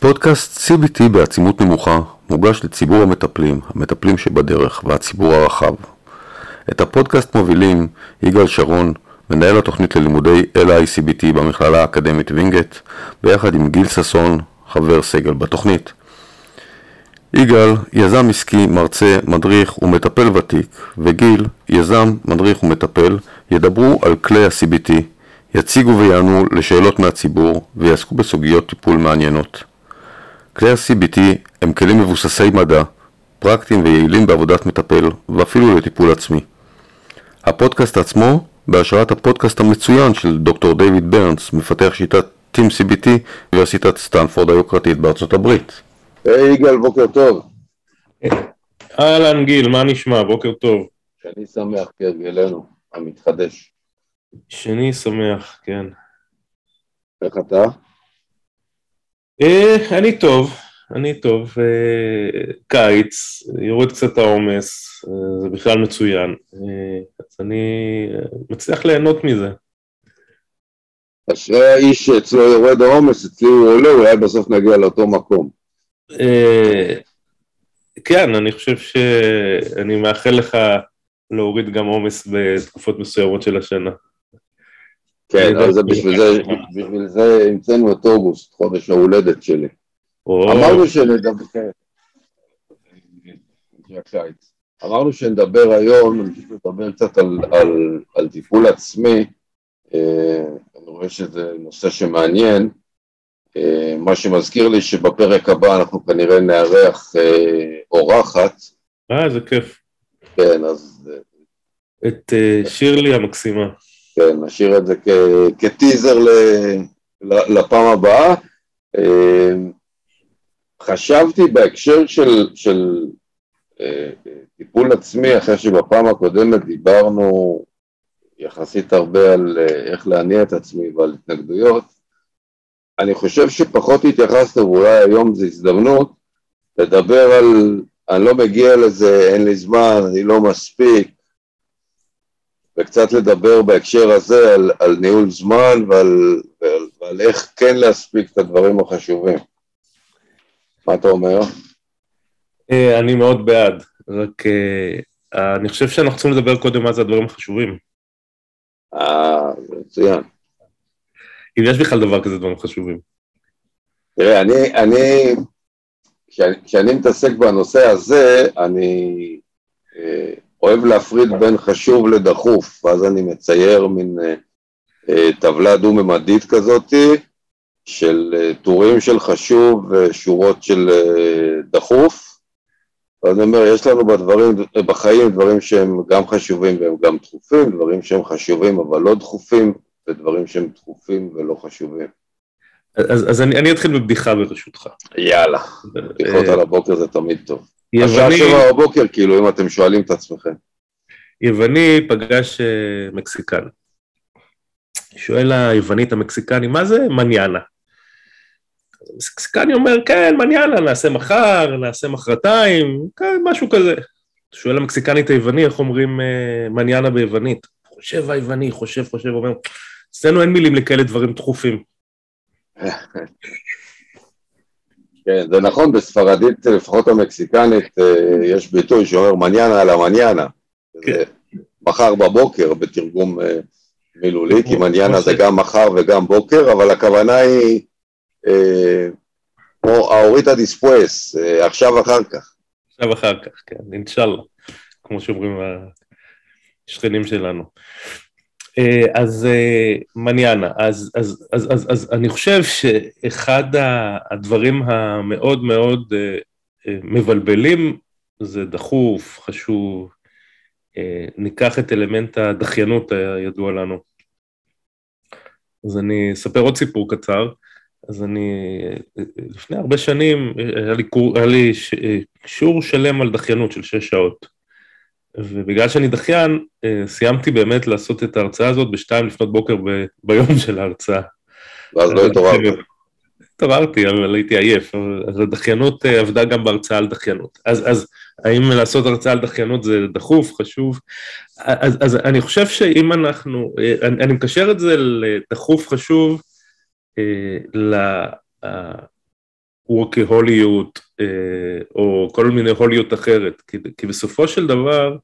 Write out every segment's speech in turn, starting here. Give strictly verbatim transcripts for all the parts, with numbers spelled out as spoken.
פודקאסט סי בי טי בעצימות נמוכה מוגש לציבור המטפלים, המטפלים שבדרך והציבור הרחב. את הפודקאסט מובילים יגאל שרון, מנהל התוכנית ללימודי אל איי סי בי טי במכללה האקדמית וינגייט, ביחד עם גיל ששון, חבר סגל בתוכנית. יגאל, יזם עסקי, מרצה, מדריך ומטפל ותיק, וגיל, יזם, מדריך ומטפל, ידברו על כלי ה-סי בי טי, יציגו ויענו לשאלות מהציבור ויעסקו בסוגיות טיפול מעניינות. כלי ה-סי בי טי הם כלים מבוססי מדע, פרקטיים ויעילים בעבודת מטפל ואפילו לטיפול עצמי. הפודקאסט עצמו בהשראת הפודקאסט המצוין של דוקטור דיוויד ברנס, מפתח שיטת טים סי בי טי באוניברסיטת סטנפורד היוקרתית בארצות הברית. היי יגאל, בוקר טוב. אהלן גיל, מה נשמע? בוקר טוב. שאני שמח כהרגלנו, המתחדש. שני שמח, כן. איך אתה? אה, אני טוב, אני טוב. אה, קיץ, יורד קצת העומס, אה, זה בכלל מצוין. אה, אז אני מצליח ליהנות מזה. אשרי האיש שאצלו יורד העומס, אצלי הוא עולה, אולי בסוף נגיע לאותו מקום. אה, כן, אני חושב שאני מאחל לך להוריד גם עומס בתקופות מסוימות של השנה. כן, אז בשביל זה, בשביל זה המצאנו את אוגוסט, חודש ההולדת שלי. אמרנו שנדבר, אמרנו שנדבר היום, אני חושב לדבר קצת על, על, על טיפול עצמי, אני רואה שזה נושא שמעניין, מה שמזכיר לי שבפרק הבא אנחנו כנראה נארח אורחת. אה, זה כיף. כן, אז... את שירלי המקסימה. כן, נשאיר את זה כ- כטיזר ל- לפעם הבאה. חשבתי בהקשר של, של טיפול עצמי, אחרי שבפעם הקודמת דיברנו יחסית הרבה על איך להניע את עצמי ועל התנגדויות, אני חושב שפחות התייחסת, ואולי היום זו הזדמנות, לדבר על, אני לא מגיע לזה, אין לי זמן, אני לא מספיק, וקצת לדבר בהקשר הזה על, על ניהול זמן ועל, ועל, ועל איך כן להספיק את הדברים החשובים. מה אתה אומר? אני מאוד בעד, רק אני חושב שאנחנו צריכים לדבר קודם מה זה הדברים החשובים. אה, זה מצוין. אם יש בכלל דבר כזה דברים חשובים. תראה, אני, אני, כשאני, כשאני מתעסק בנושא הזה, אני אה, אוהב להפריד בין חשוב לדחוף, ואז אני מצייר מין אה, טבלה דו-ממדית כזאת, של אה, טורים של חשוב ושורות של אה, דחוף, אז אני אומר, יש לנו בדברים, בחיים דברים שהם גם חשובים והם גם דחופים, דברים שהם חשובים אבל לא דחופים, ודברים שהם דחופים ולא חשובים. אז, אז אני, אני אתחיל בבדיחה ברשותך. יאללה, בדיחות על הבוקר זה תמיד טוב. יווני... השעה שבע בבוקר, כאילו, אם אתם שואלים את עצמכם. יווני פגש מקסיקן. שואל היוונית המקסיקני, מה זה מניאנה? המקסיקני אומר, כן, מניאנה, נעשה מחר, נעשה מחרתיים, כן, משהו כזה. שואל המקסיקנית היווני, איך אומרים מניאנה ביוונית? חושב היווני, חושב, חושב, אומר, אצלנו אין מילים לכאלה דברים דחופים. כן, זה נכון, בספרדית, לפחות המקסיקנית, יש ביטוי שאומר מניאנה על המניאנה. מחר בבוקר, בתרגום מילולי, כי מניאנה זה גם מחר וגם בוקר, אבל הכוונה היא, כמו האוריטה דיספויס, עכשיו אחר כך. עכשיו אחר כך, כן, אינשאללה, כמו שאומרים השכנים שלנו. אז מניאנה, אז, אז, אז, אז, אז אני חושב שאחד הדברים המאוד מאוד מבלבלים זה דחוף, חשוב, ניקח את אלמנט הדחיינות הידוע לנו. אז אני אספר עוד סיפור קצר, אז אני, לפני הרבה שנים היה לי, היה לי שיעור שלם על דחיינות של שש שעות. ובגלל שאני דחיין, סיימתי באמת לעשות את ההרצאה הזאת בשתיים לפנות בוקר ב- ביום של ההרצאה. ואז לא התעוררת. התעוררתי, אבל הייתי עייף, אז הדחיינות עבדה גם בהרצאה על דחיינות. אז, אז האם לעשות הרצאה על דחיינות זה דחוף, חשוב? אז, אז אני חושב שאם אנחנו, אני, אני מקשר את זה לדחוף חשוב, ל... וורקהוליות, או כל מיני הוליות אחרת, כי, כי בסופו של דבר,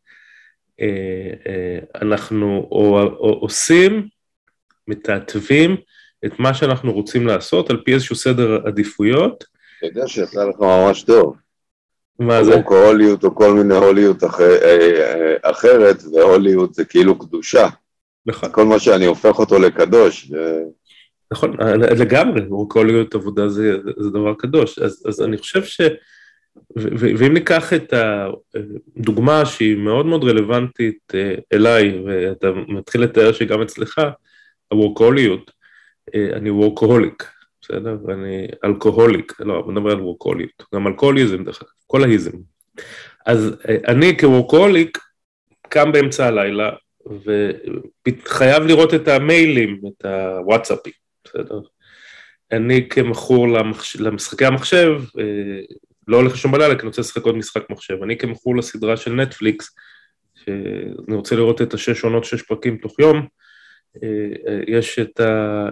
אנחנו או, או, עושים, מתעתבים את מה שאנחנו רוצים לעשות, על פי איזשהו סדר עדיפויות. אתה יודע שיצא לך ממש טוב. מה זה? וורקהוליות או כל מיני הוליות אחר, אחרת, והוליות זה כאילו קדושה. נכון. כל מה שאני הופך אותו לקדוש. נכון, לגמרי, וורקהוליות עבודה זה, זה דבר קדוש, אז, אז אני חושב ש... ואם ניקח את הדוגמה שהיא מאוד מאוד רלוונטית אליי, ואתה מתחיל לתאר שגם אצלך, הוורקהוליות, אני וורקהוליק, בסדר? אני אלכוהוליק, לא, אני מדבר על וורקהוליות, גם אלכוהוליזם, דרך אגב, כל ההיזם. אז אני כוורקהוליק קם באמצע הלילה, וחייב לראות את המיילים, את הוואטסאפים, בסדר? אני כמכור למשחקי המחשב, לא הולך לשום בלילה, כי אני רוצה לשחק עוד משחק מחשב. אני כמכור לסדרה של נטפליקס, שאני רוצה לראות את השש עונות, שש פרקים תוך יום, יש את ה...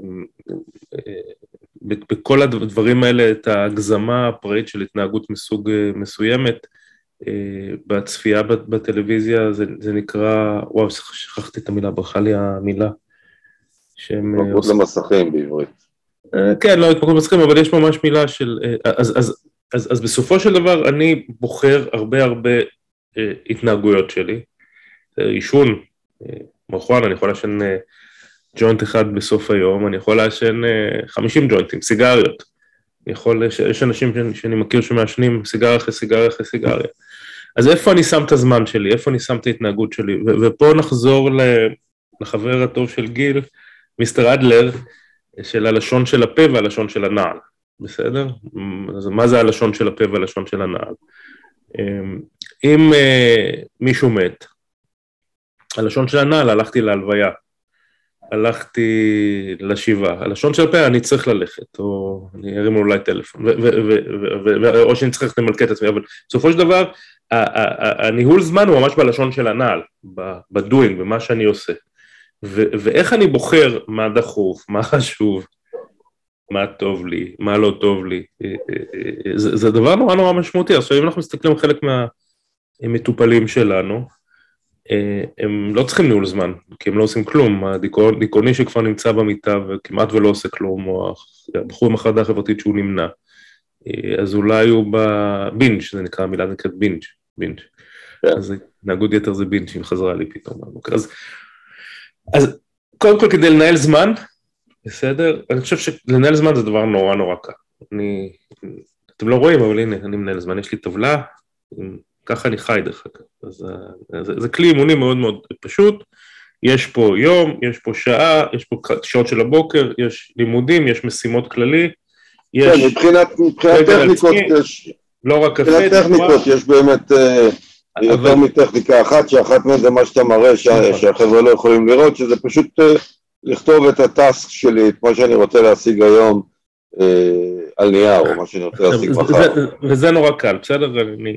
בכל הדברים האלה, את ההגזמה הפראית של התנהגות מסוג מסוימת, בצפייה בטלוויזיה, זה, זה נקרא, וואו, שכחתי את המילה, ברכה לי המילה. התמכרות למסכים בעברית. כן, לא התמכרות למסכים, אבל יש ממש מילה של... אז, אז, אז, אז בסופו של דבר, אני בוחר הרבה הרבה התנהגויות שלי. עישון, מרחואנה, אני יכול לעשן ג'וינט אחד בסוף היום, אני יכול לעשן חמישים ג'וינטים, סיגריות. יכול, יש אנשים שאני מכיר שמעשנים סיגריה אחרי סיגריה אחרי סיגריה. אז איפה אני שם את הזמן שלי? איפה אני שם את ההתנהגות שלי? ו- ופה נחזור לחבר הטוב של גיל, מיסטר אדלר, של הלשון של הפה והלשון של הנעל. בסדר? אז מה זה הלשון של הפה והלשון של הנעל? אם מישהו מת, הלשון של הנעל, הלכתי להלוויה, הלכתי לשבעה, הלשון של הפה, אני צריך ללכת, או אני ארים אולי טלפון, או שאני צריך למלכת את עצמי, אבל בסופו של דבר, הניהול זמן הוא ממש בלשון של הנעל, בדוינג, במה שאני עושה, ואיך אני בוחר מה דחוף, מה חשוב, מה טוב לי, מה לא טוב לי, זה דבר נורא נורא משמעותי. עכשיו אם אנחנו מסתכלים על חלק מהמטופלים שלנו, הם לא צריכים ניהול זמן, כי הם לא עושים כלום, הדיכאוני שכבר נמצא במיטה וכמעט ולא עושה כלום, או הבחור עם החרדה החברתית שהוא נמנע, אז אולי הוא בבינג', זה נקרא, המילה נקראת בינג', בינג', אז התנהגות יתר זה בינג', אם חזרה לי פתאום, אז, אז קודם כל כדי לנהל זמן, בסדר, אני חושב שלנהל זמן זה דבר נורא נורא קל, אני, אתם לא רואים, אבל הנה, אני מנהל זמן, יש לי טבלה, ככה אני חי דרך אגב, אז זה, זה כלי אימוני מאוד מאוד פשוט, יש פה יום, יש פה שעה, יש פה שעות של הבוקר, יש לימודים, יש משימות כללי, יש... כן, מבחינת, מבחינת טכניקות יש... לא רק קפה, מבחינת טכניקות יש באמת יותר מטכניקה אחת, שאחת מהן זה מה שאתה מראה, שהחבר'ה לא יכולים לראות, שזה פשוט לכתוב את הטאסק שלי, את מה שאני רוצה להשיג היום, על נייר, או מה שאני רוצה להשיג מחר. וזה נורא קל, בסדר?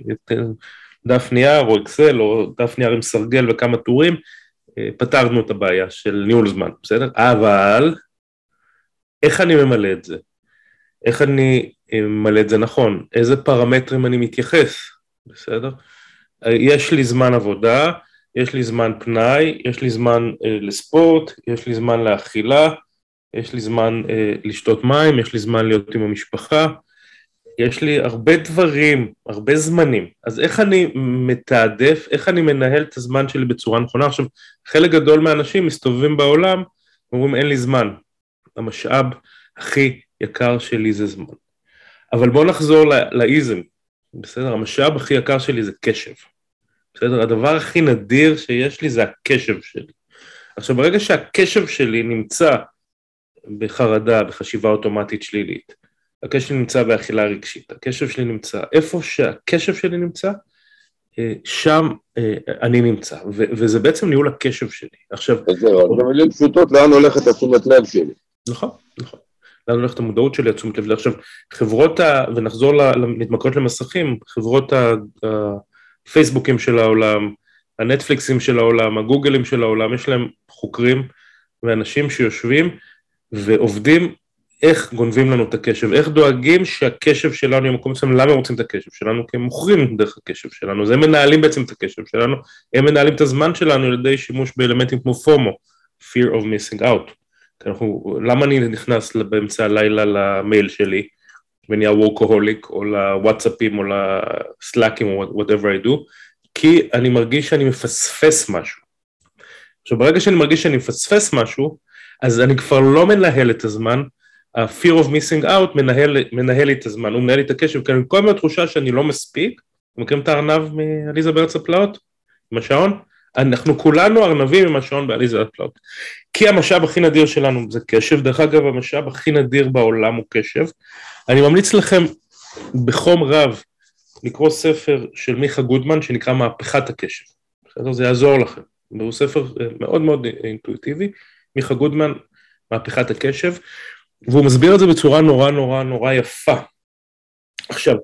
דף נייר או אקסל, או דף נייר עם סרגל וכמה טורים, פתרנו את הבעיה של ניהול זמן, בסדר? אבל, איך אני ממלא את זה? איך אני ממלא את זה נכון? איזה פרמטרים אני מתייחס? בסדר? יש לי זמן עבודה, יש לי זמן פנאי, יש לי זמן אה, לספורט, יש לי זמן לאכילה, יש לי זמן אה, לשתות מים, יש לי זמן להיות עם המשפחה, יש לי הרבה דברים, הרבה זמנים. אז איך אני מתעדף, איך אני מנהל את הזמן שלי בצורה נכונה? עכשיו, חלק גדול מהאנשים מסתובבים בעולם, אומרים אין לי זמן. המשאב הכי יקר שלי זה זמן. אבל בואו נחזור לאיזם, בסדר? המשאב הכי יקר שלי זה קשב. בסדר? הדבר הכי נדיר שיש לי זה הקשב שלי. עכשיו, ברגע שהקשב שלי נמצא בחרדה, בחשיבה אוטומטית שלילית, הקשב שלי נמצא באכילה רגשית, הקשב שלי נמצא, איפה שהקשב שלי נמצא, שם אני נמצא, ו- וזה בעצם ניהול הקשב שלי. עכשיו... זהו, במילים פשוטות, לאן הולכת התשומת לב שלי? נכון, נכון. לאן הולכת המודעות שלי, התשומת לב. עכשיו, חברות ה... ונחזור להתמכרות למסכים, חברות הפייסבוקים של העולם, הנטפליקסים של העולם, הגוגלים של העולם, יש להם חוקרים ואנשים שיושבים ועובדים איך גונבים לנו את הקשב, איך דואגים שהקשב שלנו יהיה מקום מסוים, למה הם רוצים את הקשב שלנו? כי הם מוכרים דרך הקשב שלנו, אז הם מנהלים בעצם את הקשב שלנו, הם מנהלים את הזמן שלנו על ידי שימוש באלמנטים כמו פומו, fear of missing out. אנחנו, למה אני נכנס באמצע הלילה למייל שלי, ונהיה וורקהוליק, או לוואטסאפים, או לסלאקים, או whatever I do, כי אני מרגיש שאני מפספס משהו. עכשיו, ברגע שאני מרגיש שאני מפספס משהו, אז אני כבר לא מנהל את הזמן, ה-fear of missing out מנהל, מנהל לי את הזמן, הוא מנהל לי את הקשב, כי אני כל מיני תחושה שאני לא מספיק, אתם מכירים את הארנב מאליזה בארץ הפלאות? עם השעון? אנחנו כולנו ארנבים עם השעון באליזה בארץ הפלאות, כי המשאב הכי נדיר שלנו זה קשב, דרך אגב המשאב הכי נדיר בעולם הוא קשב, אני ממליץ לכם בחום רב לקרוא ספר של מיכה גודמן שנקרא מהפכת הקשב, בסדר? זה יעזור לכם, הוא ספר מאוד מאוד אינטואיטיבי, מיכה גודמן, מהפכת הקשב, והוא מסביר את זה בצורה נורא נורא נורא יפה. עכשיו,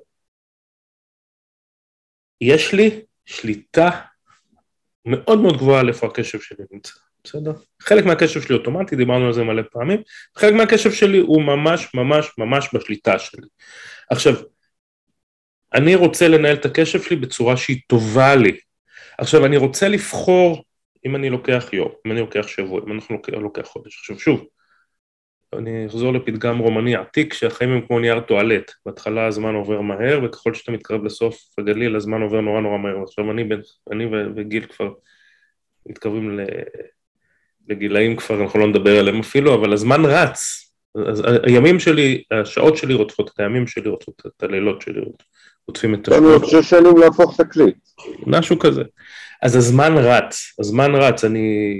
יש לי שליטה מאוד מאוד גבוהה על איפה הקשב שלי נמצא, בסדר? חלק מהקשב שלי אוטומטי, דיברנו על זה מלא פעמים, חלק מהקשב שלי הוא ממש ממש ממש בשליטה שלי. עכשיו, אני רוצה לנהל את הקשב שלי בצורה שהיא טובה לי. עכשיו, אני רוצה לבחור אם אני לוקח יום, אם אני לוקח שבוע, אם אנחנו לוקח, לוקח חודש. עכשיו, שוב, אני אחזור לפתגם רומני עתיק, שהחיים הם כמו נייר טואלט, בהתחלה הזמן עובר מהר, וככל שאתה מתקרב לסוף הגליל, הזמן עובר נורא נורא מהר, עכשיו אני, אני וגיל כבר מתקרבים לגילאים כבר, אנחנו לא נדבר עליהם אפילו, אבל הזמן רץ, אז הימים שלי, השעות שלי רודפות את הימים שלי, רודפות את הלילות שלי, רודפים את... אני שש שנים להפוך תקליט. משהו כזה. אז הזמן רץ, הזמן רץ, אני...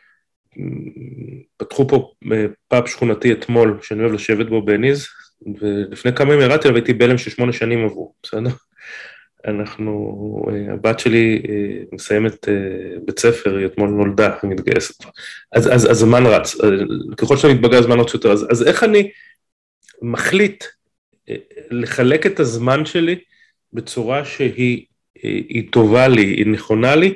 פתחו פה פאב שכונתי אתמול, שאני אוהב לשבת בו בעניז, ולפני כמה ימים ירדתי, והייתי בהלם ששמונה שנים עברו, בסדר? אנחנו, הבת שלי מסיימת בית ספר, היא אתמול נולדה, היא מתגייסת. אז, אז, אז הזמן רץ, ככל שאני מתבגר, הזמן רץ יותר, אז, אז איך אני מחליט לחלק את הזמן שלי בצורה שהיא היא טובה לי, היא נכונה לי,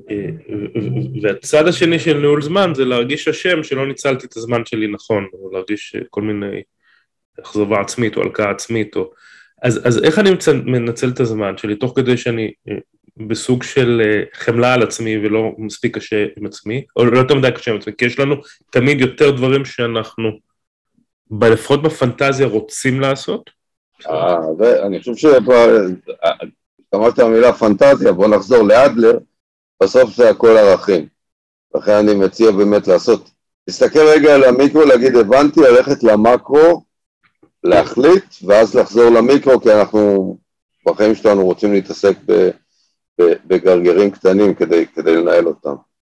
והצד השני של ניהול זמן זה להרגיש השם שלא ניצלתי את הזמן שלי נכון, או להרגיש כל מיני אכזבה עצמית או הלקאה עצמית, או... אז, אז איך אני מנצל את הזמן שלי, תוך כדי שאני בסוג של חמלה על עצמי ולא מספיק קשה עם עצמי, או לא יותר מדי קשה עם עצמי, כי יש לנו תמיד יותר דברים שאנחנו, לפחות בפנטזיה, רוצים לעשות. אה, ואני חושב שכבר... אמרת המילה פנטזיה, בוא נחזור לאדלר, בסוף זה הכל ערכים. לכן אני מציע באמת לעשות, תסתכל רגע על המיקרו, להגיד הבנתי, ללכת למקרו, להחליט, ואז לחזור למיקרו, כי אנחנו בחיים שלנו רוצים להתעסק ב, ב, בגרגרים קטנים כדי, כדי לנהל אותם.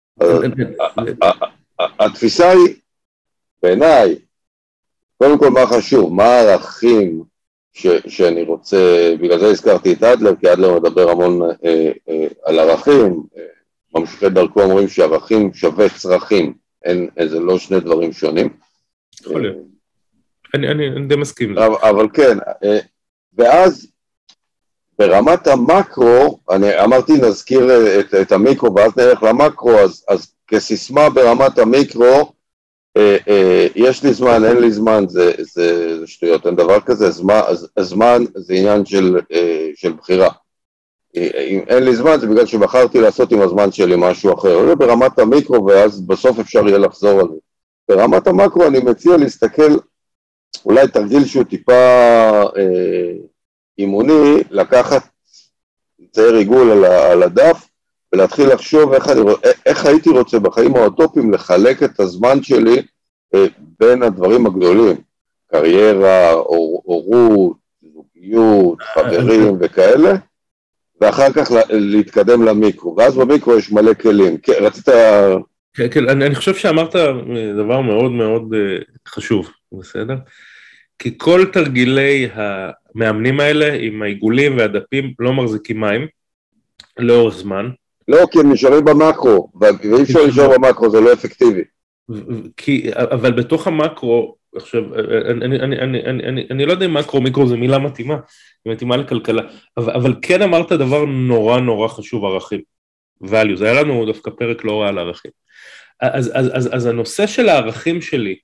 התפיסה היא, בעיניי, קודם כל מה חשוב, מה הערכים, ש, שאני רוצה, בגלל זה הזכרתי את אדלר, כי אדלר מדבר המון אה, אה, על ערכים, אה, ממשיכי דרכו אומרים שערכים שווה צרכים, אין, זה לא שני דברים שונים. יכול להיות, אני, אני, אני די מסכים. אבל, אבל כן, אה, ואז ברמת המקרו, אני אמרתי נזכיר את, את המיקרו ואז נלך למקרו, אז, אז כסיסמה ברמת המיקרו, אה, אה, יש לי זמן, אין לי זמן, זה, זה, זה שטויות, אין דבר כזה, זמן, הזמן זה עניין של, אה, של בחירה. אם אין לי זמן זה בגלל שבחרתי לעשות עם הזמן שלי משהו אחר, זה ברמת המיקרו ואז בסוף אפשר יהיה לחזור על זה. ברמת המקרו אני מציע להסתכל, אולי תרגיל שהוא טיפה אה, אימוני, לקחת צייר עיגול על, על הדף, ולהתחיל לחשוב איך, אני, איך הייתי רוצה בחיים האוטופיים לחלק את הזמן שלי אה, בין הדברים הגדולים, קריירה, אור, אורות, זוגיות, חברים וכאלה, ואחר כך להתקדם למיקרו, ואז במיקרו יש מלא כלים. רצית... כן, כן, אני, אני חושב שאמרת דבר מאוד מאוד חשוב, בסדר? כי כל תרגילי המאמנים האלה עם העיגולים והדפים לא מחזיקים מים לאורך זמן. לא, כי הם נשארים במקרו, ואי אפשר נשאר במקרו, זה לא אפקטיבי. כי, אבל בתוך המקרו, עכשיו, אני, אני, אני, אני, אני, אני, אני לא יודע אם מקרו, מיקרו זה מילה מתאימה, היא מתאימה לכלכלה, אבל, אבל כן אמרת דבר נורא נורא חשוב, ערכים, value, זה היה לנו דווקא פרק לא רע על ערכים. אז, אז, אז, אז הנושא של הערכים שלי,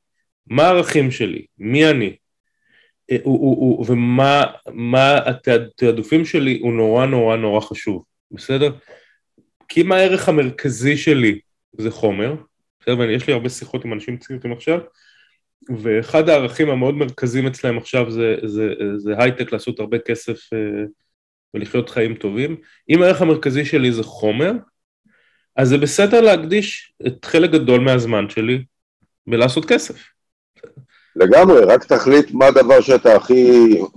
מה הערכים שלי, מי אני, הוא, הוא, הוא, ומה מה התעדופים שלי הוא נורא נורא נורא חשוב, בסדר? כי מה הערך המרכזי שלי זה חומר, בסדר? ויש לי הרבה שיחות עם אנשים צעירים עכשיו, ואחד הערכים המאוד מרכזיים אצלהם עכשיו זה, זה, זה הייטק, לעשות הרבה כסף ולחיות חיים טובים. אם הערך המרכזי שלי זה חומר, אז זה בסדר להקדיש את חלק גדול מהזמן שלי בלעשות כסף. לגמרי, רק תחליט מה הדבר שאתה הכי...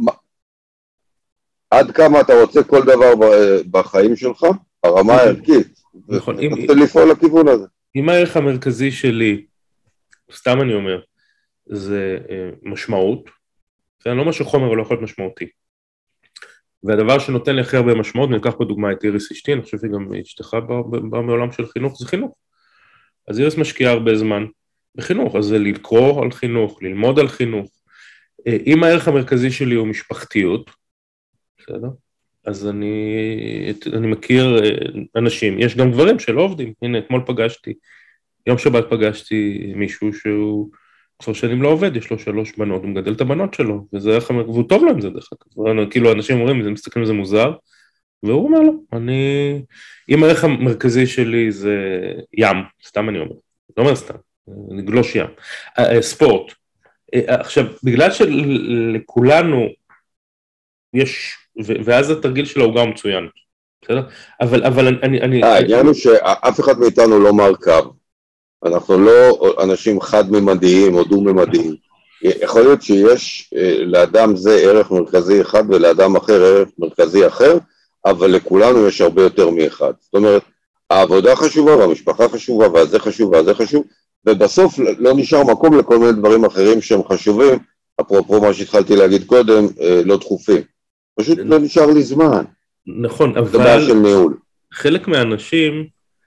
עד כמה אתה רוצה כל דבר בחיים שלך, הרמה הערכית. נכון. אתה לפעול לכיוון הזה. אם הערך המרכזי שלי, סתם אני אומר, זה משמעות, זה לא משהו חומר, לא יכול להיות משמעותי. והדבר שנותן לי הכי הרבה משמעות, ניקח פה דוגמה את איריס אשתי, אני חושב שגם אשתך באה מעולם של חינוך, זה חינוך. אז איריס משקיעה הרבה זמן בחינוך, אז זה לקרוא על חינוך, ללמוד על חינוך. אם הערך המרכזי שלי הוא משפחתיות, בסדר? אז אני, אני מכיר אנשים, יש גם גברים שלא עובדים, הנה אתמול פגשתי, יום שבת פגשתי מישהו שהוא כבר שנים לא עובד, יש לו שלוש בנות, הוא מגדל את הבנות שלו, וזה ערך המרכזי, והוא טוב להם זה דרך אגב, כאילו אנשים אומרים, הם מסתכלים על זה מוזר, והוא אומר לו, אני, אם הערך המרכזי שלי זה ים, סתם אני אומר, לא אומר סתם, נגלוש ים, ספורט, עכשיו, בגלל שלכולנו יש, ואז התרגיל של העוגה הוא מצוין, בסדר? אבל, אבל אני, אני... העניין הוא שאף אחד מאיתנו לא מרכב, אנחנו לא אנשים חד-ממדיים או דו-ממדיים, יכול להיות שיש לאדם זה ערך מרכזי אחד ולאדם אחר ערך מרכזי אחר, אבל לכולנו יש הרבה יותר מאחד, זאת אומרת, העבודה חשובה והמשפחה חשובה והזה חשוב והזה חשוב, ובסוף לא נשאר מקום לכל מיני דברים אחרים שהם חשובים, אפרופו מה שהתחלתי להגיד קודם, לא דחופים. פשוט לא נשאר לי זמן. נכון, אבל חלק מהאנשים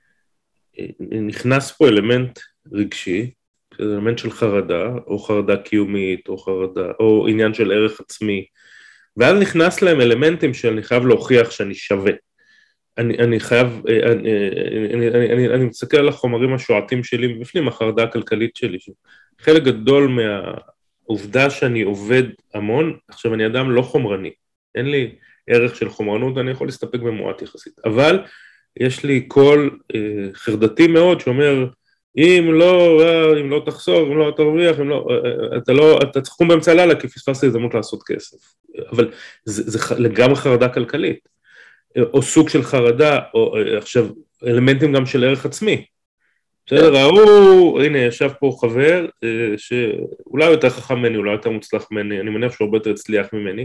נכנס פה אלמנט רגשי, אלמנט של חרדה, או חרדה קיומית, או חרדה, או עניין של ערך עצמי, ואז נכנס להם אלמנטים שאני חייב להוכיח שאני שווה. אני, אני חייב, אני, אני, אני, אני, אני מסתכל על החומרים השועטים שלי, ובפנים החרדה הכלכלית שלי, חלק גדול מהעובדה שאני עובד המון, עכשיו אני אדם לא חומרני, אין לי ערך של חומרנות, אני יכול להסתפק במועט יחסית, אבל יש לי קול אה, חרדתי מאוד שאומר, אם לא, אם לא תחסור, אם לא תרוויח, אם לא, אתה לא, אתה צריך לקום באמצע הלילה, כי פספסת הזדמנות לעשות כסף, אבל זה, זה לגמרי חרדה כלכלית, או סוג של חרדה, או עכשיו אלמנטים גם של ערך עצמי, בסדר, ראו, הנה ישב פה חבר, שאולי יותר חכם ממני, אולי יותר מוצלח ממני, אני מניח שהוא הרבה יותר הצליח ממני,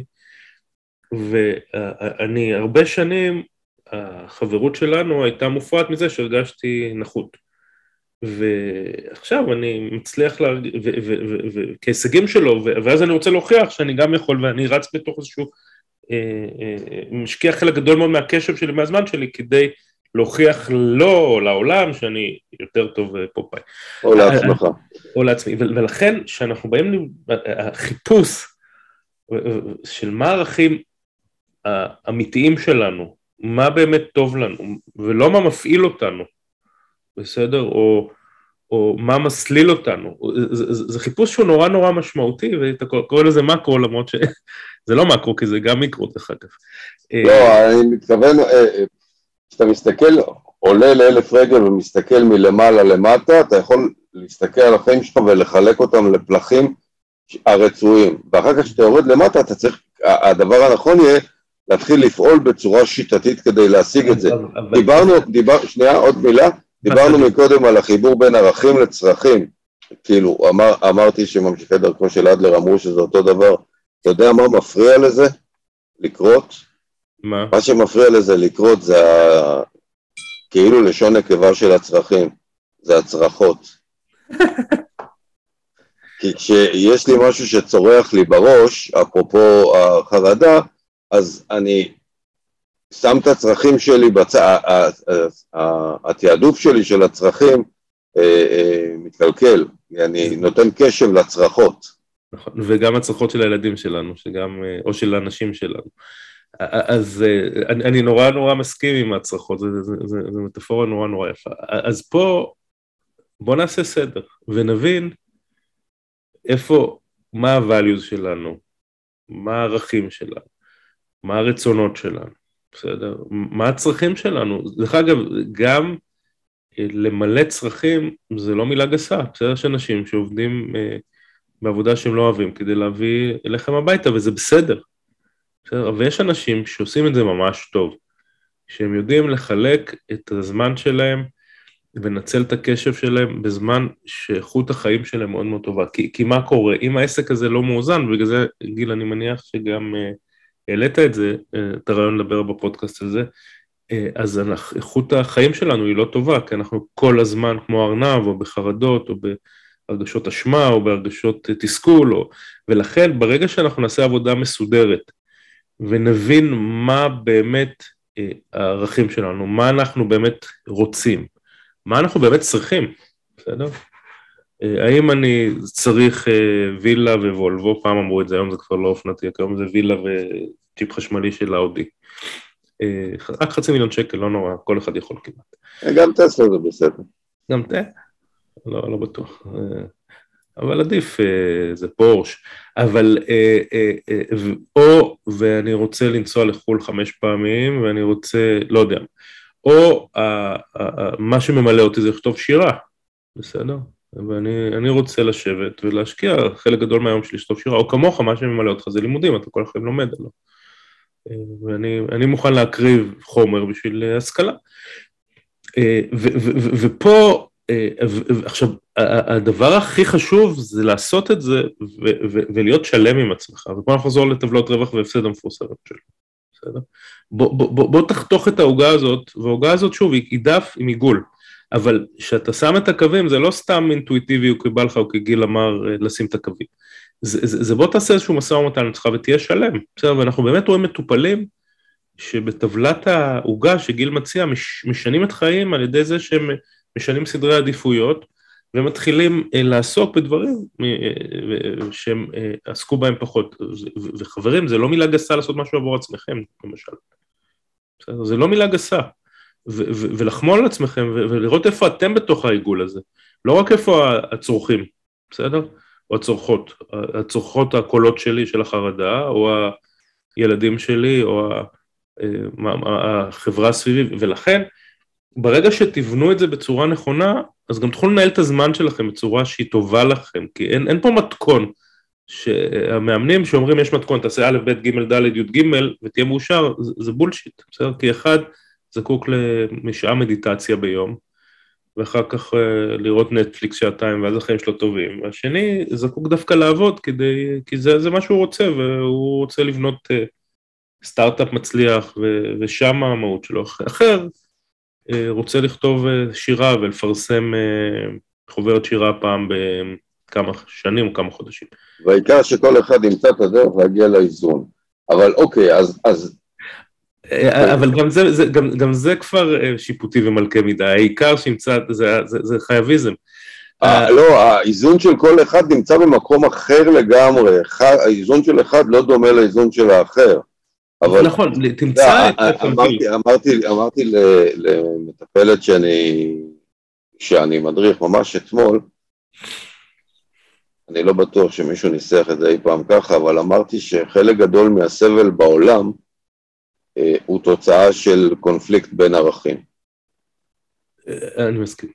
ואני הרבה שנים, החברות שלנו הייתה מופרעת מזה שהרגשתי נחות, ועכשיו אני מצליח להרגיש, וכהישגים שלו, ואז אני רוצה להוכיח שאני גם יכול, ואני רץ בתוך איזשהו, משקיע חלק גדול מאוד מהקשב שלי, מהזמן שלי, כדי להוכיח לו, לעולם, שאני יותר טוב פופאי. או לעצמך. או לעצמי, ולכן, שאנחנו באים לחיפוש של מה הערכים האמיתיים שלנו, מה באמת טוב לנו, ולא מה מפעיל אותנו, בסדר? או, או מה מסליל אותנו. זה, זה, זה חיפוש שהוא נורא נורא משמעותי, ואתה קורא לזה מקרו, למרות שזה לא מקרו, כי זה גם מיקרו, דרך אגב. לא, אני מתכוון, כשאתה מסתכל, עולה לאלף רגל ומסתכל מלמעלה למטה, אתה יכול להסתכל על החיים שלך ולחלק אותם לפלחים הרצויים, ואחר כך כשאתה יורד למטה, אתה צריך, הדבר הנכון יהיה, להתחיל לפעול בצורה שיטתית כדי להשיג את זה. דיברנו, דיבר, שנייה, עוד מילה, דיברנו מקודם על החיבור בין ערכים לצרכים, כאילו, אמר, אמרתי שממשיכי דרכו של אדלר אמרו שזה אותו דבר, אתה יודע מה מפריע לזה? לקרות? מה? מה שמפריע לזה לקרות זה ה... כאילו לשון נקבה של הצרכים, זה הצרחות. כי כשיש לי משהו שצורח לי בראש, אפרופו החרדה, אז אני שם את הצרכים שלי, בצע... התיעדוף שלי של הצרכים מתקלקל, אני נותן קשב לצרחות. נכון, וגם הצרחות של הילדים שלנו, שגם, או של האנשים שלנו. אז אני, אני נורא נורא מסכים עם הצרחות, זה, זה, זה, זה מטאפורה נורא נורא יפה. אז פה בוא נעשה סדר ונבין איפה, מה ה-values שלנו, מה הערכים שלנו, מה הרצונות שלנו, בסדר? מה הצרכים שלנו? דרך אגב, גם למלא צרכים זה לא מילה גסה, בסדר? יש אנשים שעובדים בעבודה שהם לא אוהבים כדי להביא אליכם הביתה, וזה בסדר. בסדר? ויש אנשים שעושים את זה ממש טוב, שהם יודעים לחלק את הזמן שלהם, ונצל את הקשב שלהם בזמן שאיכות החיים שלהם מאוד מאוד טובה. כי, כי מה קורה? אם העסק הזה לא מאוזן, ובגלל זה, גיל, אני מניח שגם uh, העלית את זה, uh, את הרעיון לדבר בפודקאסט הזה, uh, אז אנחנו, איכות החיים שלנו היא לא טובה, כי אנחנו כל הזמן כמו ארנב, או בחרדות, או בהרגשות אשמה, או בהרגשות תסכול, או... ולכן ברגע שאנחנו נעשה עבודה מסודרת, ונבין מה באמת uh, הערכים שלנו, מה אנחנו באמת רוצים, מה אנחנו באמת צריכים, בסדר? האם אני צריך וילה ווולבו, פעם אמרו את זה, היום זה כבר לא אופנתי, היום זה וילה וטיפ חשמלי של האודי. רק חצי מיליון שקל, לא נורא, כל אחד יכול כמעט. גם טסלה זה בסדר. גם תה? לא, לא בטוח. אבל עדיף, זה פורש. אבל, או, ואני רוצה לנסוע לחול חמש פעמים, ואני רוצה, לא יודע, או מה שממלא אותי זה לכתוב שירה, בסדר? ואני רוצה לשבת ולהשקיע חלק גדול מהיום שלי לכתוב שירה, או כמוך, מה שממלא אותך זה לימודים, אתה כל החיים לומד עליו. ואני מוכן להקריב חומר בשביל השכלה. ופה, עכשיו, הדבר הכי חשוב זה לעשות את זה ולהיות שלם עם עצמך, ופה אנחנו נחזור לטבלות רווח והפסד המפורסמת שלו. בסדר? בוא, בוא, בוא, בוא תחתוך את ההוגה הזאת, וההוגה הזאת שוב היא דף עם עיגול, אבל כשאתה שם את הקווים זה לא סתם אינטואיטיבי או כבא לך או כגיל אמר לשים את הקווים, זה, זה, זה בוא תעשה איזשהו מסע ומתן אצלך ותהיה שלם, בסדר? ואנחנו באמת רואים מטופלים שבטבלת ההוגה שגיל מציע מש, משנים את חיים על ידי זה שהם משנים סדרי עדיפויות, ומתחילים לעסוק בדברים שהם עסקו בהם פחות, וחברים, זה לא מילה גסה לעשות משהו עבור עצמכם, למשל. זה לא מילה גסה, ולחמול על עצמכם, ולראות איפה אתם בתוך העיגול הזה, לא רק איפה הצורכים, בסדר? או הצורכות, הצורכות הקולות שלי של החרדה, או הילדים שלי, או החברה הסביבית, ולכן, ברגע שתבנו את זה בצורה נכונה, אז גם תוכלו לנהל את הזמן שלכם בצורה שהיא טובה לכם, כי אין, אין פה מתכון, שהמאמנים שאומרים יש מתכון, תעשה א', ב', ג', ד', י', ג', ותהיה מאושר, זה, זה בולשיט, בסדר? כי אחד זקוק למשעה מדיטציה ביום, ואחר כך לראות נטפליקס שעתיים, ואז החיים שלו טובים, והשני זקוק דווקא לעבוד, כדי, כי זה, זה מה שהוא רוצה, והוא רוצה לבנות סטארט-אפ מצליח, ו, ושם המהות שלו. אחר, רוצה לכתוב שירה ולפרסם חוברת שירה פעם בכמה שנים או כמה חודשים. והעיקר שכל אחד ימצא את הדרך להגיע לאיזון. אבל אוקיי, אז... אז... אבל גם זה, זה, גם, גם זה כבר שיפוטי ומלכה מדי, העיקר שימצא, זה, זה, זה חייביזם. 아, לא, האיזון של כל אחד נמצא במקום אחר לגמרי, האיזון של אחד לא דומה לאיזון של האחר. אבל נכון, תמצא את אמרתי, אמרתי, אמרתי למטפלת שאני, שאני מדריך ממש אתמול, אני לא בטוח שמישהו ניסח את זה אי פעם ככה, אבל אמרתי שחלק גדול מהסבל בעולם אה, הוא תוצאה של קונפליקט בין ערכים. אני מסכים.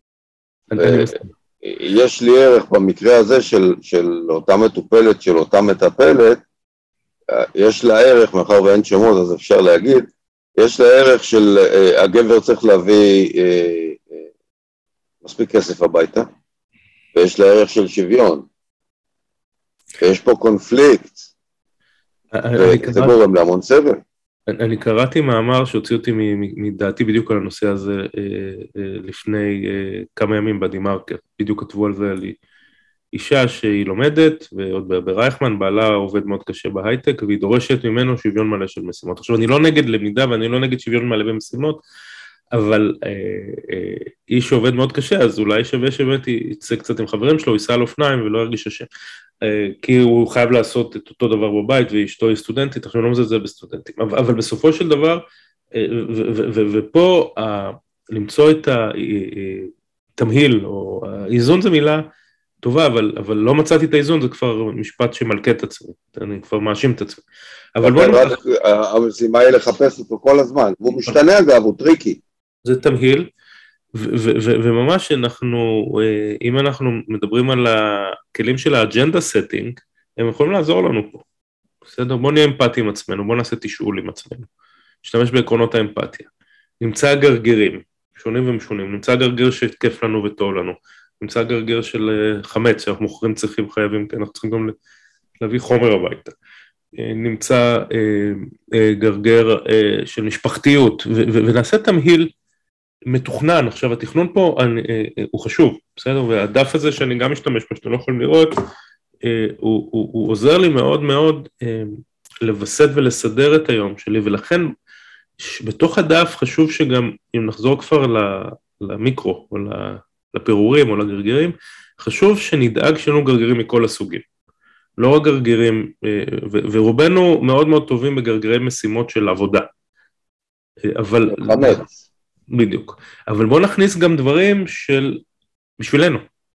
יש לי ערך במקרה הזה של, של אותה מטופלת, של אותה מטפלת, יש לה ערך, מאחר ואין שמות, אז אפשר להגיד, יש לה ערך של אה, הגבר צריך להביא אה, אה, מספיק כסף הביתה, ויש לה ערך של שוויון. ויש פה קונפליקט, וזה גורם להמון סבל. אני קראתי מאמר שהוציא אותי מדעתי בדיוק על הנושא הזה לפני כמה ימים בדימרקר, בדיוק כתבו על זה על אישה שהיא לומדת, ועוד ברייכמן, בעלה עובד מאוד קשה בהייטק, והיא דורשת ממנו שוויון מלא של משימות. עכשיו, אני לא נגד למידה, ואני לא נגד שוויון מלא במשימות, אבל אה, אה, איש שעובד מאוד קשה, אז אולי שווה שבאמת יצא קצת עם חברים שלו, ייסע על אופניים ולא ירגיש השם. אה, כי הוא חייב לעשות את אותו דבר בבית, ואשתו היא סטודנטית, עכשיו לא מזלזל בסטודנטים. אבל, אבל בסופו של דבר, אה, ו, ו, ו, ו, ופה אה, למצוא את התמהיל, או האיזון זה מילה טובה, אבל, אבל לא מצאתי את האיזון, זה כבר משפט שמלכה את עצמי, אני כבר מאשים את עצמי. אבל בוא נמח... המשימה היא לחפש אותו כל הזמן, והוא משתנה אגב, הוא טריקי. זה תמהיל, וממש אנחנו, אם אנחנו מדברים על הכלים של האג'נדה סטינג, הם יכולים לעזור לנו פה. בסדר? בוא נהיה אמפתי עם עצמנו, בוא נעשה תשאול עם עצמנו. נשתמש בעקרונות האמפתיה. נמצא גרגירים, שונים ומשונים, נמצא גרגר שכיף לנו וטוב לנו, נמצא גרגר של חמץ, שאנחנו מוכרים צריכים חייבים, כי אנחנו צריכים גם להביא חומר הביתה. נמצא גרגר של משפחתיות, ונעשה תמהיל מתוכנן. עכשיו התכנון פה הוא חשוב, בסדר? והדף הזה שאני גם משתמש בו, שאתם לא יכולים לראות, הוא, הוא, הוא עוזר לי מאוד מאוד לבסט ולסדר את היום שלי, ולכן בתוך הדף חשוב שגם אם נחזור כבר למיקרו, או לפירורים או לגרגירים, חשוב שנדאג שינו גרגירים מכל הסוגים. לא רק גרגירים, ורובנו מאוד מאוד טובים בגרגירי משימות של עבודה. אבל... חמץ. בדיוק. אבל בואו נכניס גם דברים של... בשבילנו.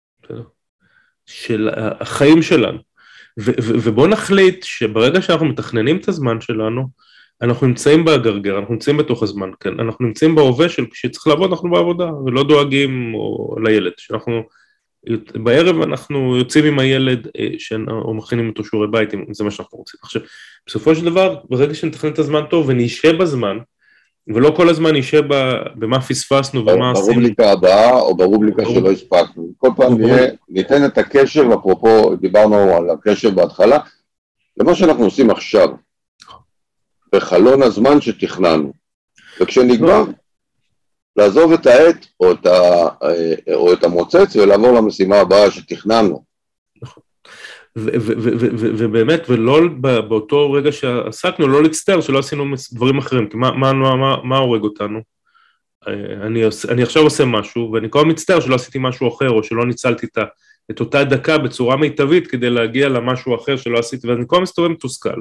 של החיים שלנו. ובואו נחליט שברגע שאנחנו מתכננים את הזמן שלנו, אנחנו נמצאים בגרגר, אנחנו נמצאים בתוך הזמן, כן? אנחנו נמצאים בהווה של כשצריך לעבוד, אנחנו בעבודה, ולא דואגים או לילד. שאנחנו... בערב אנחנו יוצאים עם הילד או מכינים אותו שיעורי בית, אם זה מה שאנחנו רוצים. עכשיו, בסופו של דבר, ברגע שנתכנן את הזמן טוב ונשאר בזמן, ולא כל הזמן נשאר במה פספסנו ומה עשינו. ברובליקה הבאה או ברובליקה שלא הספקנו. כל פעם ניתן את הקשב, אפרופו דיברנו על הקשב בהתחלה, למה שאנחנו עושים עכשיו, בחלון הזמן שתכננו. וכשנגמר, לעזוב את העט או את, ה, או את המוצץ ולעבור למשימה הבאה שתכננו. נכון. ובאמת, ולא באותו רגע שעסקנו, לא להצטער שלא עשינו דברים אחרים, כי מה, מה, מה, מה הורג אותנו? אני, אני עכשיו עושה משהו, ואני כל מצטער שלא עשיתי משהו אחר, או שלא ניצלתי את, את אותה דקה בצורה מיטבית, כדי להגיע למשהו אחר שלא עשיתי, ואני כל מסתובב מתוסכל.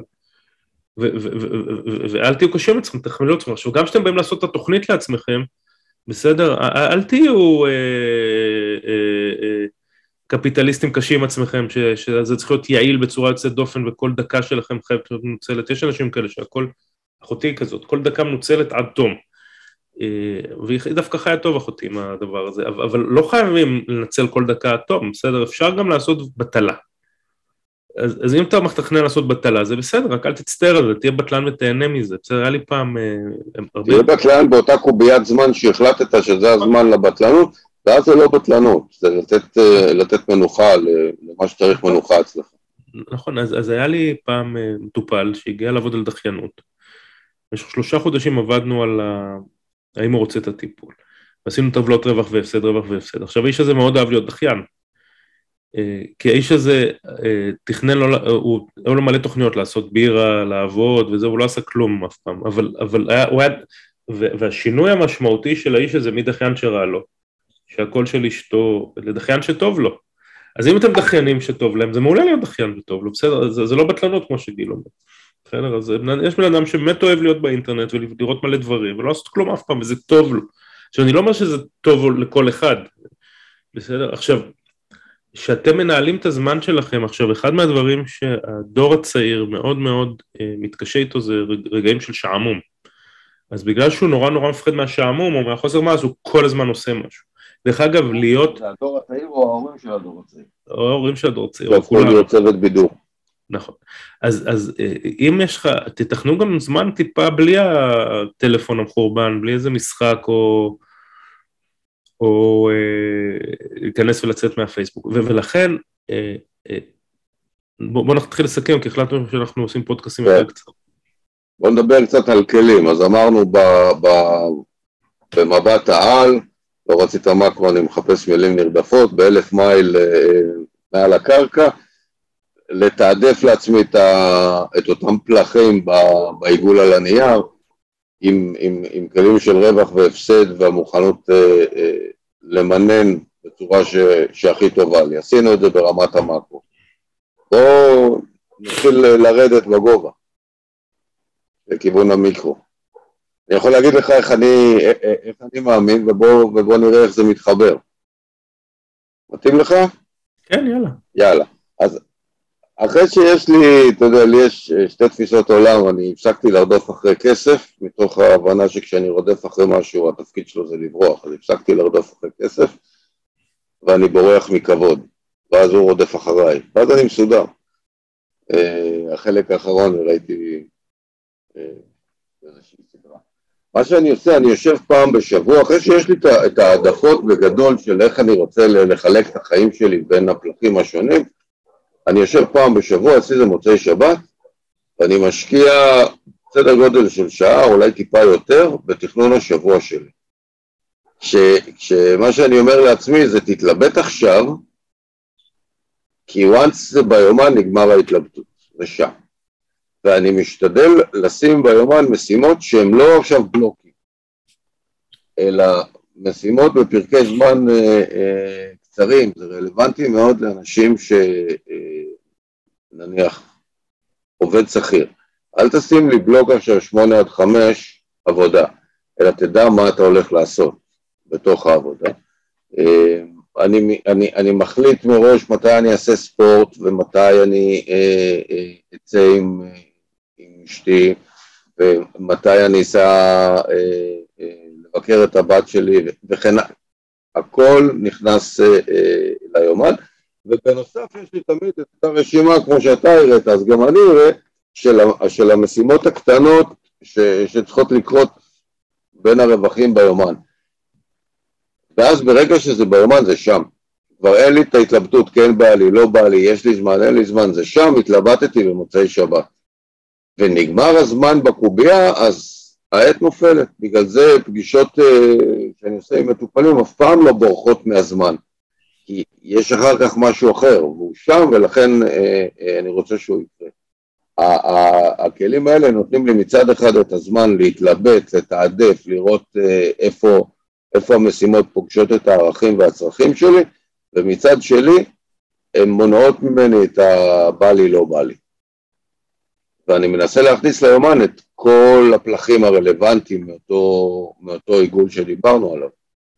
ואל תהיו קשים אצלכם, תחמלו אתכם. עכשיו, גם שאתם באים לעשות את התוכנית לעצמכם, בסדר? אל תהיו אה, אה, אה, קפיטליסטים קשים עצמכם, ש, שזה צריך להיות יעיל בצורה יוצאת דופן, וכל דקה שלכם חייבת להיות מנוצלת. יש אנשים כאלה שהכל, אחותי כזאת, כל דקה מנוצלת עד תום. אה, והיא דווקא חיה טוב אחותי עם הדבר הזה, אבל, אבל לא חייבים לנצל כל דקה עד תום, בסדר? אפשר גם לעשות בטלה. אז, אז אם אתה מתכנן לעשות בטלה, זה בסדר, רק אל תצטער על זה, תהיה בטלן ותהנה מזה. בסדר, היה לי פעם... אה, הרבה... תהיה בטלן באותה קוביית זמן שהחלטת שזה הזמן לבטלנות, ואז זה לא בטלנות, זה לתת, לתת מנוחה למה שצריך מנוחה אצלך. נכון, אז, אז היה לי פעם אה, מטופל שהגיע לעבוד על דחיינות. במשך שלושה חודשים עבדנו על ה... האם הוא רוצה את הטיפול. ועשינו טבלות רווח והפסד, רווח והפסד. עכשיו, האיש הזה מאוד אהב להיות דחיין. כי האיש הזה תכנן לו, הוא היו לו מלא תוכניות לעשות בירה, לעבוד וזה, הוא לא עשה כלום אף פעם, אבל, אבל היה, הוא היה, והשינוי המשמעותי של האיש הזה מדחיין שרע לו, שהכל של אשתו, לדחיין שטוב לו. אז אם אתם דחיינים שטוב להם, זה מעולה להיות דחיין וטוב לו, בסדר, זה, זה לא בטלנות כמו שגיל אומר. בסדר, אז יש בן אדם שבאמת אוהב להיות באינטרנט ולראות מלא דברים, ולא לעשות כלום אף פעם, וזה טוב לו. עכשיו, אני לא אומר שזה טוב לכל אחד, בסדר, עכשיו, שאתם מנהלים את הזמן שלכם, עכשיו, אחד מהדברים שהדור הצעיר מאוד מאוד אה, מתקשה איתו, זה רגעים של שעמום. אז בגלל שהוא נורא נורא מפחד מהשעמום, או מהחוסר מעש, הוא כל הזמן עושה משהו. דרך אגב, להיות... זה הדור הצעיר או ההורים של הדור הצעיר? או ההורים של הדור הצעיר. זה יכול להיות צוות בידור. נכון. אז, אז אם יש לך, תתכנו גם זמן טיפה בלי הטלפון המחורבן, בלי איזה משחק או... או להיכנס ולצאת מהפייסבוק, ולכן בואו נתחיל לסכם, כי החלטנו שאנחנו עושים פודקאסים יותר קצר. בואו נדבר קצת על כלים, אז אמרנו במבט העל, לא רצית מקרו, אני מחפש מילים נרדפות, באלף מייל מעל הקרקע, לתעדף לעצמי את אותם פלחים בעיגול על הנייר, עם, עם, עם כלים של רווח והפסד והמוכנות אה, אה, למנן בצורה ש, שהכי טובה לי. עשינו את זה ברמת המקרו. בואו נתחיל לרדת בגובה, לכיוון המיקרו. אני יכול להגיד לך איך אני, איך אני מאמין, ובואו ובוא נראה איך זה מתחבר. מתאים לך? כן, יאללה. יאללה. אז אחרי שיש לי, אתה יודע, לי יש שתי תפיסות עולם, אני הפסקתי לרדוף אחרי כסף, מתוך ההבנה שכשאני רודף אחרי משהו, התפקיד שלו זה לברוח, אז הפסקתי לרדוף אחרי כסף, ואני בורח מכבוד, ואז הוא רודף אחריי, ואז אני מסודר. Uh, החלק האחרון ראיתי uh, איזושהי סדרה. מה שאני עושה, אני יושב פעם בשבוע, אחרי שיש לי את העדפות בגדול של איך אני רוצה לחלק את החיים שלי בין הפלחים השונים, אני יושב פעם בשבוע, אצלי זה מוצאי שבת, ואני משקיע סדר גודל של שעה, אולי טיפה יותר, בתכנון השבוע שלי. כשמה שאני אומר לעצמי זה תתלבט עכשיו, כי once זה ביומן נגמר ההתלבטות, זה שם. ואני משתדל לשים ביומן משימות שהן לא עכשיו בלוקים, אלא משימות בפרקי זמן אה, אה, קצרים, זה רלוונטי מאוד לאנשים שנניח אה, עובד שכיר. אל תשים לי בלוק עכשיו שמונה עד חמש עבודה, אלא תדע מה אתה הולך לעשות בתוך העבודה. אה, אני, אני, אני מחליט מראש מתי אני אעשה ספורט ומתי אני אה, אה, אצא עם, עם אשתי ומתי אני אסע אה, אה, לבקר את הבת שלי וכן הכל נכנס אה, אה, ליומן, ובנוסף יש לי תמיד את הרשימה כמו שאתה הראית, אז גם אני אראה של, של המשימות הקטנות ש, שצריכות לקרות בין הרווחים ביומן. ואז ברגע שזה ביומן זה שם, כבר אין לי את ההתלבטות, כן בא לי, לא בא לי, יש לי זמן, אין לי זמן, זה שם, התלבטתי במוצאי שבת. ונגמר הזמן בקוביה, אז העת נופלת, בגלל זה פגישות uh, שאני עושה עם מטופלים, אף פעם לא בורחות מהזמן, כי יש אחר כך משהו אחר, והוא שם, ולכן uh, uh, אני רוצה שהוא יקרה. הכלים האלה נותנים לי מצד אחד את הזמן להתלבט, לתעדף, לראות uh, איפה, איפה המשימות פוגשות את הערכים והצרכים שלי, ומצד שלי הן מונעות ממני את הבא לי לא בא לי. ואני מנסה להכניס ליומן את כל הפלחים הרלוונטיים מאותו, מאותו עיגול שדיברנו עליו.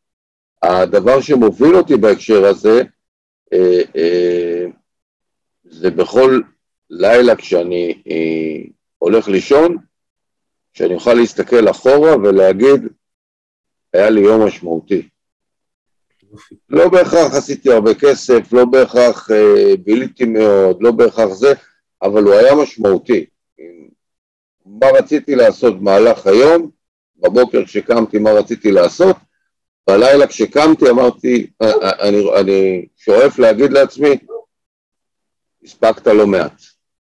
הדבר שמוביל אותי בהקשר הזה, אה, אה, זה בכל לילה כשאני אה, הולך לישון, שאני אוכל להסתכל אחורה ולהגיד, היה לי יום משמעותי. לא בהכרח עשיתי הרבה כסף, לא בהכרח אה, ביליתי מאוד, לא בהכרח זה, אבל הוא היה משמעותי. מה רציתי לעשות במהלך היום, בבוקר כשקמתי מה רציתי לעשות, בלילה כשקמתי אמרתי, אני, אני שואף להגיד לעצמי, הספקת לא מעט.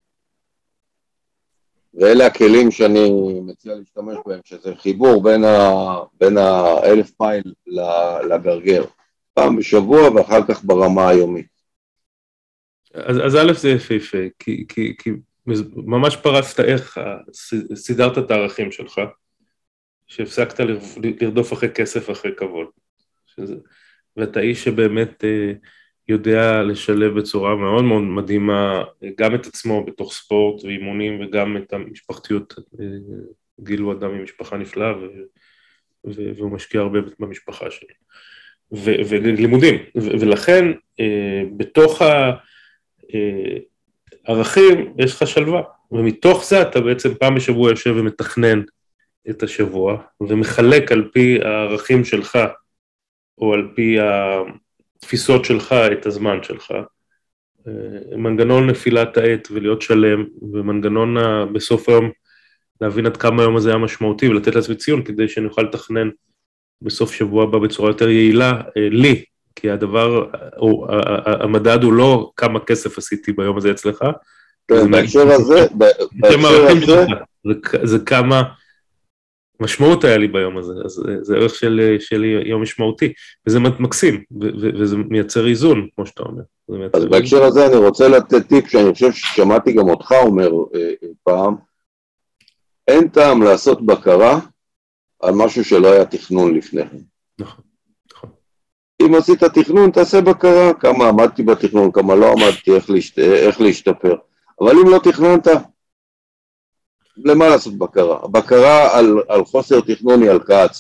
ואלה הכלים שאני מציע להשתמש בהם, שזה חיבור בין, ה, בין האלף מייל לגרגר, פעם בשבוע ואחר כך ברמה היומית. אז, אז א' זה יפהפה, כי, כי, כי ממש פרסת איך סידרת את הערכים שלך, שהפסקת לרדוף אחרי כסף, אחרי כבוד. שזה, ואתה איש שבאמת יודע לשלב בצורה מאוד מאוד מדהימה, גם את עצמו בתוך ספורט ואימונים, וגם את המשפחתיות. גילו אדם עם משפחה נפלאה, ו, ו, והוא משקיע הרבה במשפחה שלי. ו, ולימודים, ו, ולכן בתוך ה... ערכים, יש לך שלווה, ומתוך זה אתה בעצם פעם בשבוע יושב ומתכנן את השבוע, ומחלק על פי הערכים שלך, או על פי התפיסות שלך את הזמן שלך, מנגנון נפילת העט ולהיות שלם, ומנגנון בסוף היום להבין עד כמה היום הזה היה משמעותי, ולתת לעצמי ציון כדי שאני אוכל לתכנן בסוף שבוע הבא בצורה יותר יעילה, לי, כי הדבר, המדד הוא לא כמה כסף עשיתי ביום הזה אצלך. בהקשר הזה, בהקשר הזה, זה כמה משמעות היה לי ביום הזה, אז זה ערך של יום משמעותי, וזה מקסים, וזה מייצר איזון, כמו שאתה אומר. אז בהקשר הזה אני רוצה לתת טיפ, שאני חושב ששמעתי גם אותך אומר פעם, אין טעם לעשות בקרה על משהו שלא היה תכנון לפני. נכון. אם עשית תכנון, תעשה בקרה, כמה עמדתי בתכנון, כמה לא עמדתי, איך, להשת... איך להשתפר. אבל אם לא תכננת, למה לעשות בקרה? הבקרה על, על חוסר תכנון היא הלקאה עצמית.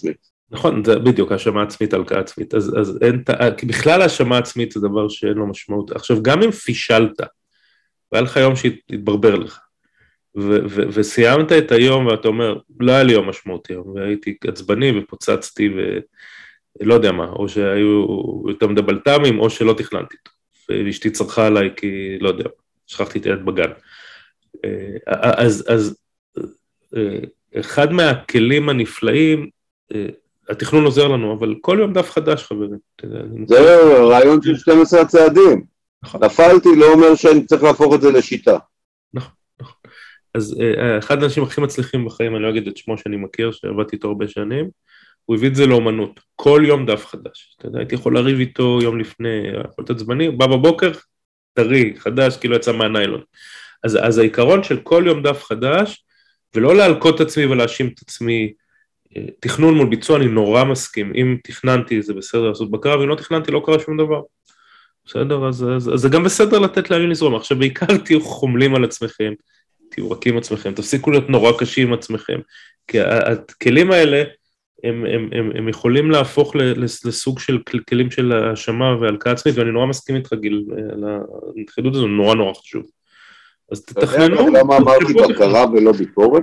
נכון, זה בדיוק, האשמה עצמית, הלקאה עצמית, אז, אז אין, כי בכלל האשמה עצמית זה דבר שאין לו משמעות. עכשיו, גם אם פישלת, והיה לך יום שהתברבר לך, ו- ו- וסיימת את היום ואתה אומר, לא היה לי יום משמעותי היום, והייתי עצבני ופוצצתי ולא יודע מה, או שהיו יותר מדי בלת"מים, או שלא תכננתי אותו, ואשתי צרחה עליי כי לא יודע, שכחתי את הילד בגן. אז, אז אחד מהכלים הנפלאים, התכנון עוזר לנו, אבל כל יום דף חדש, חברים. זה רעיון של שנים עשר צעדים. נפלתי לא אומר שאני צריך להפוך את זה לשיטה. נכון, נכון. אז אחד האנשים הכי מצליחים בחיים, אני לא אגיד את שמו שאני מכיר, שעבדתי איתו הרבה שנים, הוא הביא את זה לאומנות. כל יום דף חדש. אתה יודע, הייתי יכול להריב איתו יום לפני, יכול להיות זמני, בא בבוקר, טרי, חדש, כאילו יצא מהניילון. אז, אז העיקרון של כל יום דף חדש, ולא להלקות את עצמי ולהאשים את עצמי, תכנון מול ביצוע, אני נורא מסכים, אם תכננתי זה בסדר לעשות בקרה, ואם לא תכננתי לא קרה שום דבר, בסדר, אז, אז, אז זה גם בסדר לתת לימים לזרום, עכשיו בעיקר תהיו חומלים על עצמכם, תהיו רכים עצמכם, תפסיקו להיות נורא קשים עם עצמכם, כי הכלים האלה, הם, הם, הם, הם יכולים להפוך לסוג של כלים של האשמה והלקאה עצמית, ואני נורא מסכים איתך גיל, החידוד הזה נורא נורא חשוב. אז תתכננו. אתה יודע למה אמרתי בקרה ולא ביקורת?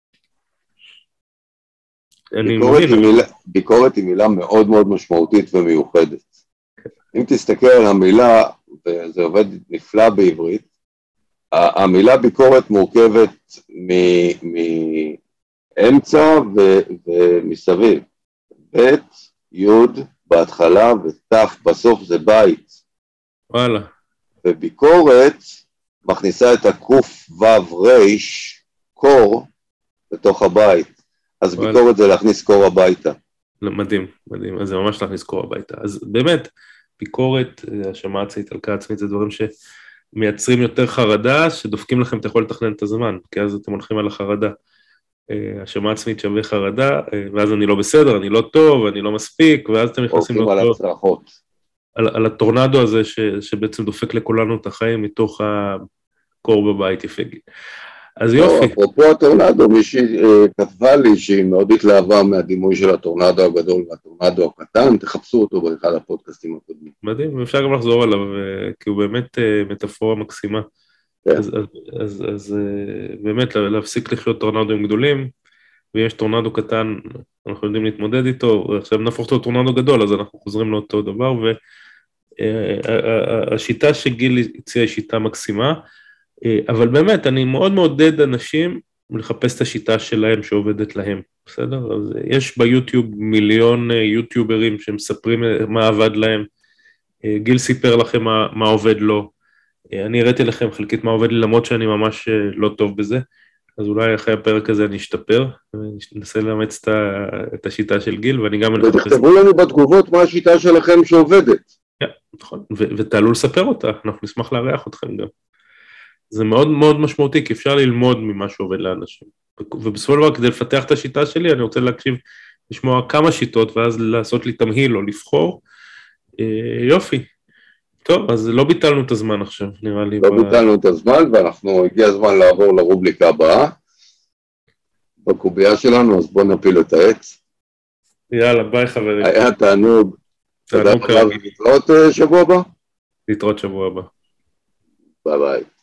ביקורת היא, מילה, ביקורת היא מילה מאוד מאוד משמעותית ומיוחדת. אם תסתכל על המילה, וזה עובד נפלא בעברית, המילה ביקורת מורכבת מאמצע ומסביב. ב', י' בהתחלה ות' בסוף זה בית. וואלה. וביקורת מכניסה את הקוף ו' ריש, קור, בתוך הבית. אז ביקורת זה להכניס קור הביתה. מדהים, מדהים, אז זה ממש להכניס קור הביתה. אז באמת, ביקורת, האשמה עצמית, הלקאה עצמית, זה דברים שמייצרים יותר חרדה, שדופקים לכם, אתה יכול לתכנן את הזמן, כי אז אתם הולכים על החרדה. האשמה עצמית שווה חרדה, ואז אני לא בסדר, אני לא טוב, אני לא מספיק, ואז אתם נכנסים על הצרחות. על, על הטורנדו הזה, ש, שבעצם דופק לכולנו את החיים, מתוך הקור בבית יפגי. אז יופי. אפרופו הטורנדו, מישהי כתבה לי שהיא מאוד התלהבה מהדימוי של הטורנדו הגדול והטורנדו הקטן, תחפשו אותו באחד הפודקאסטים הקודמים. מדהים, ואפשר גם לחזור עליו, כי הוא באמת מטאפורה מקסימה. אז, אז, אז, אז באמת להפסיק לחיות טורנדוים גדולים, ואם יש טורנדו קטן, אנחנו יודעים להתמודד איתו, עכשיו נהפוך אותו טורנדו גדול, אז אנחנו חוזרים לאותו דבר, והשיטה שגיל הציעה היא שיטה מקסימה, אבל באמת, אני מאוד מעודד אנשים לחפש את השיטה שלהם שעובדת להם, בסדר? אז יש ביוטיוב מיליון יוטיוברים שמספרים מה עבד להם, גיל סיפר לכם מה, מה עובד לו, אני הראיתי לכם חלקית מה עובד לי, למרות שאני ממש לא טוב בזה, אז אולי אחרי הפרק הזה אני אשתפר, וננסה לאמץ את השיטה של גיל, ואני גם... ותכתבו לנו בתגובות מה השיטה שלכם שעובדת. כן, נכון, ותעלו לספר אותה, אנחנו נשמח לארח אתכם גם. זה מאוד מאוד משמעותי, כי אפשר ללמוד ממה שעובד לאנשים. ובסופו של דבר, כדי לפתח את השיטה שלי, אני רוצה להקשיב, לשמוע כמה שיטות, ואז לעשות לי תמהיל או לבחור. יופי. טוב, אז לא ביטלנו את הזמן עכשיו, נראה לי. לא ביטלנו את הזמן, ואנחנו, הגיע הזמן לעבור לרובליקה הבאה, בקובייה שלנו, אז בואו נפיל את העץ. יאללה, ביי חברים. היה תענוג. תודה רבה, להתראות שבוע הבא? להתראות שבוע הבא. ביי ביי.